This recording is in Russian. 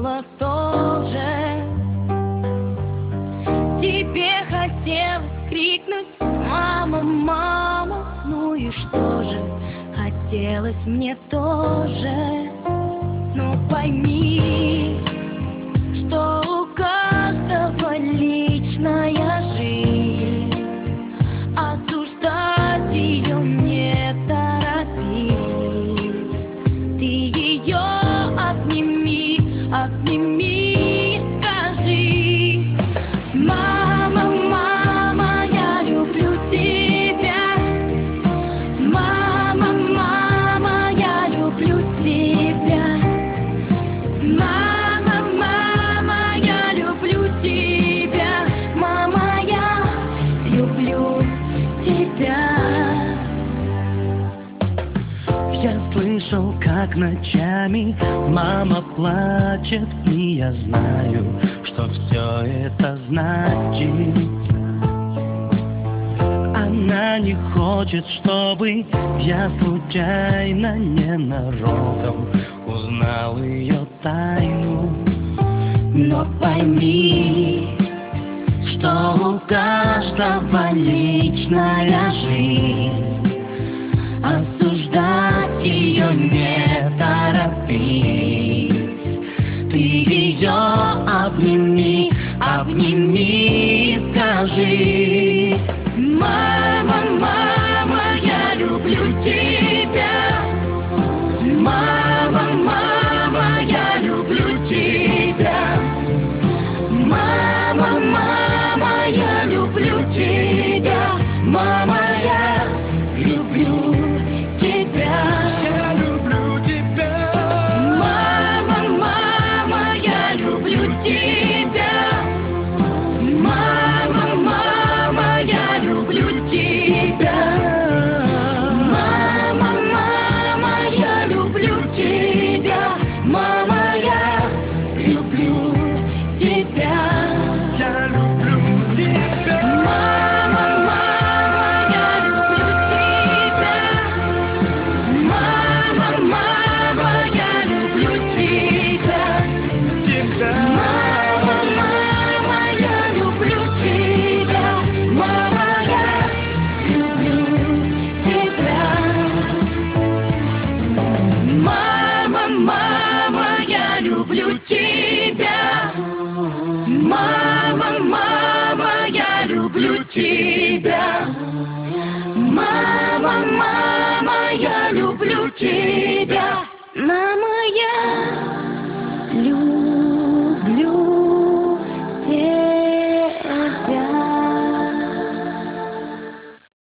было тоже. Тебе хотелось крикнуть: мама, мама, ну и что же? Хотелось мне тоже. Но пойми, что у каждого личная жизнь. Осуждать ее не торопись. Ты ее обними, обними, скажи: мама, мама, я люблю тебя. Мама, мама, я люблю тебя. Мама, мама, я люблю тебя. Мама, я люблю тебя. Я слышал, как ночами мама плачет, и я знаю, что все это значит. Она не хочет, чтобы я случайно, ненароком узнал ее тайну. Но пойми, что у каждого личная жизнь. Осуждать ее не торопись. Ты ее обними, обними, скажи: мама, мама, я люблю тебя. Мама, мама, я люблю тебя. Мама, мама, я люблю тебя. Мама, я люблю тебя. Я люблю тебя. Мама, мама, я люблю тебя. Мама, мама, я люблю тебя. Мама, мама, я люблю тебя. Мама, я люблю тебя. Я люблю тебя. Мама, мама, я люблю тебя. Мама, мама, я люблю тебя. Мама, мама, я люблю тебя. Мама, я люблю тебя. Мама, мама, я люблю тебя. Мама, мама, я люблю тебя. Мама, мама, я люблю тебя. Мама, я люблю